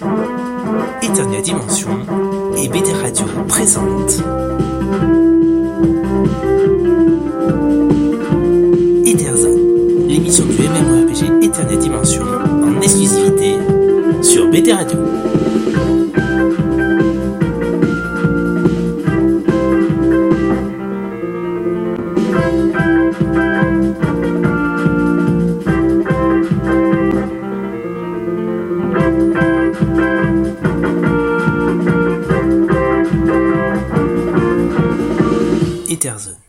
Eternia Dimension et BD Radio présente Eterzone, l'émission du MMORPG Eternia Dimension en exclusivité sur BD Radio. Eterzone.